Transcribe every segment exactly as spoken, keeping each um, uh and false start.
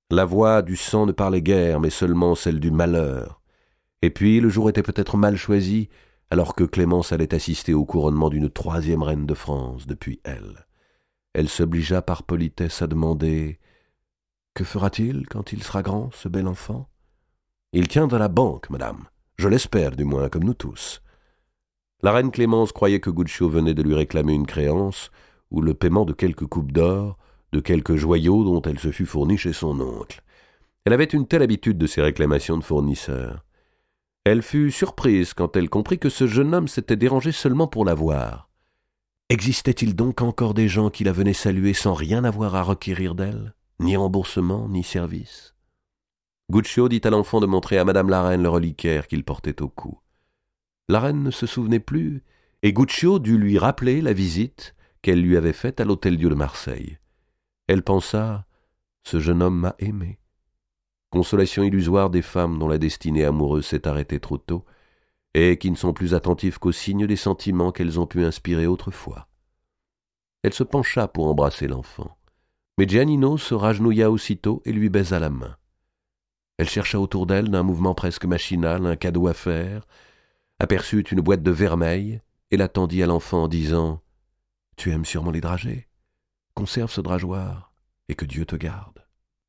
La voix du sang ne parlait guère, mais seulement celle du malheur. Et puis le jour était peut-être mal choisi, alors que Clémence allait assister au couronnement d'une troisième reine de France depuis elle. Elle s'obligea par politesse à demander « Que fera-t-il quand il sera grand, ce bel enfant ?»« Il tient à la banque, madame. Je l'espère, du moins, comme nous tous. » La reine Clémence croyait que Guccio venait de lui réclamer une créance ou le paiement de quelques coupes d'or, de quelques joyaux dont elle se fut fournie chez son oncle. Elle avait une telle habitude de ces réclamations de fournisseurs. Elle fut surprise quand elle comprit que ce jeune homme s'était dérangé seulement pour la voir. Existait-il donc encore des gens qui la venaient saluer sans rien avoir à requérir d'elle, ni remboursement, ni service? Guccio dit à l'enfant de montrer à madame la reine le reliquaire qu'il portait au cou. La reine ne se souvenait plus, et Guccio dut lui rappeler la visite qu'elle lui avait faite à l'Hôtel-Dieu de Marseille. Elle pensa « Ce jeune homme m'a aimé ». Consolation illusoire des femmes dont la destinée amoureuse s'est arrêtée trop tôt et qui ne sont plus attentives qu'aux signes des sentiments qu'elles ont pu inspirer autrefois. Elle se pencha pour embrasser l'enfant, mais Giannino se ragenouilla aussitôt et lui baisa la main. Elle chercha autour d'elle, d'un mouvement presque machinal, un cadeau à faire, aperçut une boîte de vermeil et la tendit à l'enfant en disant « Tu aimes sûrement les dragées. Conserve ce drageoir et que Dieu te garde. »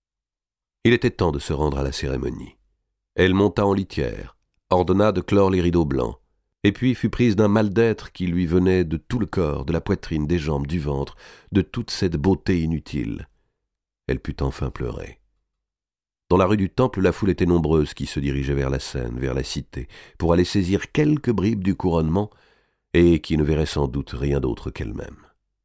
Il était temps de se rendre à la cérémonie. Elle monta en litière, ordonna de clore les rideaux blancs, et puis fut prise d'un mal-d'être qui lui venait de tout le corps, de la poitrine, des jambes, du ventre, de toute cette beauté inutile. Elle put enfin pleurer. Dans la rue du Temple, la foule était nombreuse qui se dirigeait vers la Seine, vers la cité, pour aller saisir quelques bribes du couronnement, et qui ne verrait sans doute rien d'autre qu'elle-même.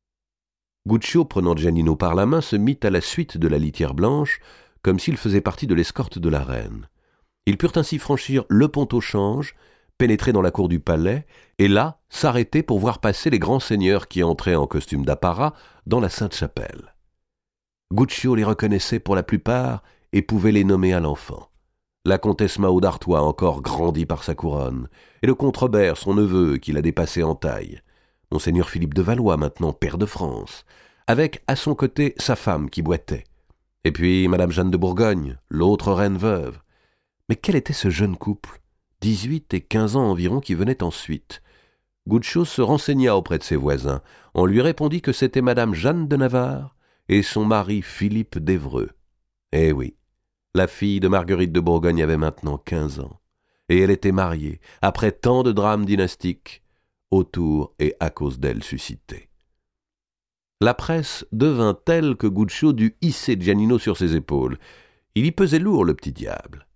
Guccio, prenant Giannino par la main, se mit à la suite de la litière blanche, comme s'il faisait partie de l'escorte de la reine. Ils purent ainsi franchir le pont au change, pénétrer dans la cour du palais, et là s'arrêter pour voir passer les grands seigneurs qui entraient en costume d'apparat dans la Sainte-Chapelle. Guccio les reconnaissait pour la plupart et pouvait les nommer à l'enfant. La comtesse Mao d'Artois, encore grandie par sa couronne, et le comte Robert, son neveu, qui la dépassait en taille. Monseigneur Philippe de Valois, maintenant pair de France, avec à son côté sa femme qui boitait. Et puis madame Jeanne de Bourgogne, l'autre reine veuve. Mais quel était ce jeune couple, dix-huit et quinze ans environ, qui venait ensuite? Guccio se renseigna auprès de ses voisins. On lui répondit que c'était madame Jeanne de Navarre et son mari Philippe d'Évreux. Eh oui, la fille de Marguerite de Bourgogne avait maintenant quinze ans, et elle était mariée, après tant de drames dynastiques, autour et à cause d'elle suscités. La presse devint telle que Guccio dut hisser Giannino sur ses épaules. Il y pesait lourd, le petit diable.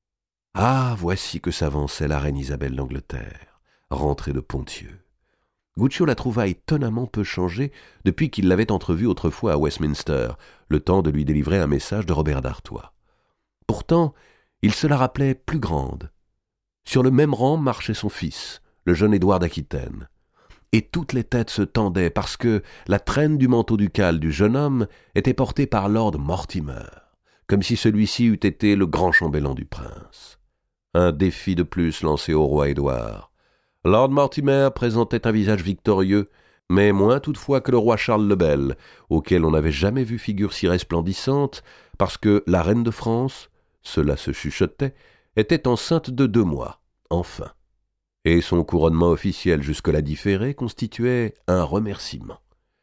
Ah, voici que s'avançait la reine Isabelle d'Angleterre, rentrée de Ponthieu. Guccio la trouva étonnamment peu changée depuis qu'il l'avait entrevue autrefois à Westminster, le temps de lui délivrer un message de Robert d'Artois. Pourtant, il se la rappelait plus grande. Sur le même rang marchait son fils, le jeune Édouard d'Aquitaine. Et toutes les têtes se tendaient parce que la traîne du manteau ducal du jeune homme était portée par Lord Mortimer, comme si celui-ci eût été le grand chambellan du prince. Un défi de plus lancé au roi Édouard. Lord Mortimer présentait un visage victorieux, mais moins toutefois que le roi Charles le Bel, auquel on n'avait jamais vu figure si resplendissante, parce que la reine de France, cela se chuchotait, était enceinte de deux mois, enfin. Et son couronnement officiel jusque-là différé constituait un remerciement.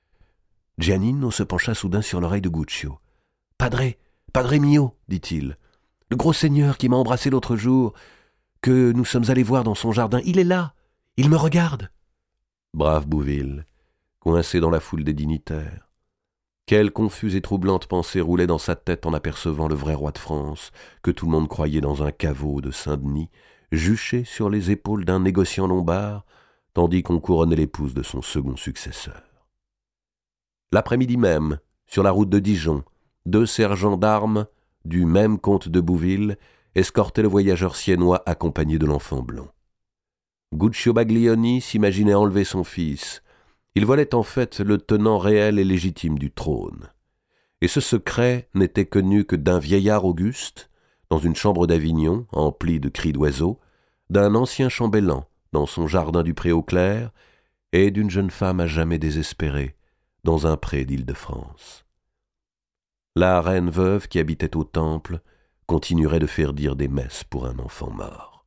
Giannino se pencha soudain sur l'oreille de Guccio. « Padre, Padre mio, dit-il, le gros seigneur qui m'a embrassé l'autre jour, que nous sommes allés voir dans son jardin, il est là, il me regarde. » Brave Bouville, coincé dans la foule des dignitaires. Quelle confuse et troublante pensée roulait dans sa tête en apercevant le vrai roi de France, que tout le monde croyait dans un caveau de Saint-Denis, juché sur les épaules d'un négociant lombard, tandis qu'on couronnait l'épouse de son second successeur. L'après-midi même, sur la route de Dijon, deux sergents d'armes, du même comte de Bouville, escortaient le voyageur siennois accompagné de l'enfant blond. Guccio Baglioni s'imaginait enlever son fils. Il volait en fait le tenant réel et légitime du trône. Et ce secret n'était connu que d'un vieillard auguste, dans une chambre d'Avignon, emplie de cris d'oiseaux, d'un ancien chambellan, dans son jardin du Pré-aux-Clercs, et d'une jeune femme à jamais désespérée, dans un pré d'Île-de-France. la reine veuve qui habitait au temple continuerait de faire dire des messes pour un enfant mort.